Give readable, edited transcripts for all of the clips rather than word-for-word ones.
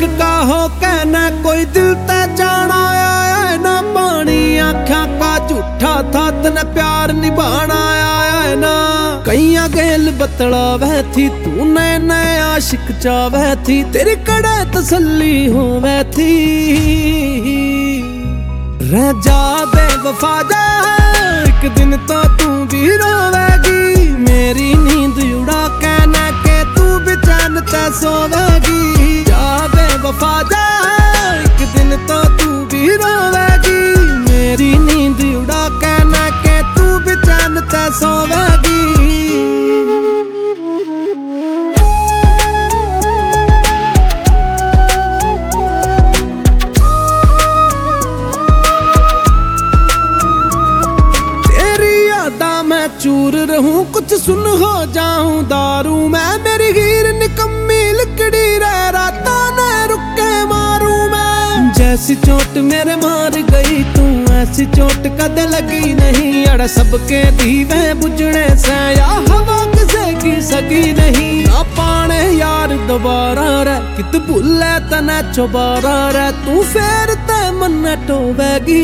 का हो कहना कोई दिल ते जाना आया ना, पानी आख्या का झूठा था तने प्यार निभाना आया ना। कईया गेल बतला वह थी तू नए नए आशिक चावह थी, तेरी कड़े तसल्ली हो वह थी। रह जा बेवफा जा एक दिन तो तू भी रोवेगी, मेरी नींद उड़ा कहना के तू बेचैन ते सोवेगी। जा बेवफा जा एक दिन तो तू भी रोवेगी, मेरी नींद उड़ा कहना के तू बेचैन ते सोवेगी। मैं चूर रहूं कुछ सुन हो जाऊं दारू मैं, मेरी हीर निकम्मी लिकड़ी रह राता न रुके मारूं मैं। जैसी चोट मेरे मार गई तू ऐसी चोट कदे लगी नहीं, अड़ सबके दीवे बुझने से या हवा किसे की सकी नहीं। ना पाने यार दोबारा रे कित भूले तने चौबारा रे, तू फेर ते मन टोवेगी।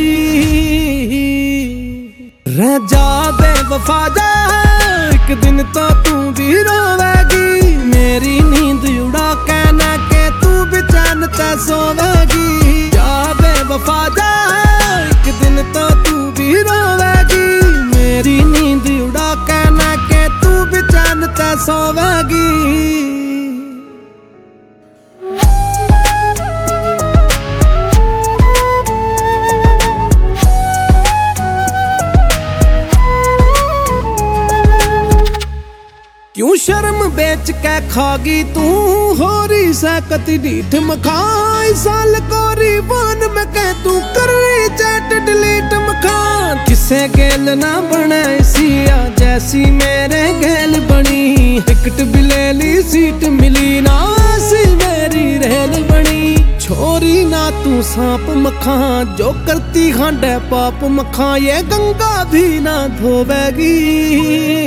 रह जा बेवफा जा एक दिन तो तू भी रोवेगी, मेरी नींद उड़ा कहना के तू बेचैन ते सोवेगी। जा बेवफा जा एक दिन तो तू भी रोवेगी, मेरी नींद उड़ा कहना के तू बेचैन ते सोवेगी। क्यों शर्म बेच के खागी तू होरी सकती ढीठ मखाई, साल कोरी वान में कह तू कर रही चैट डिलीट मखान। किसे गेल ना बने सिया जैसी मेरे गेल बनी, टिकट भी ले ली सीट मिली ना ऐसी मेरी रेल बनी। छोरी ना तू सांप मखा जो करती खांडे पाप मखा, ये गंगा भी ना धोवेगी।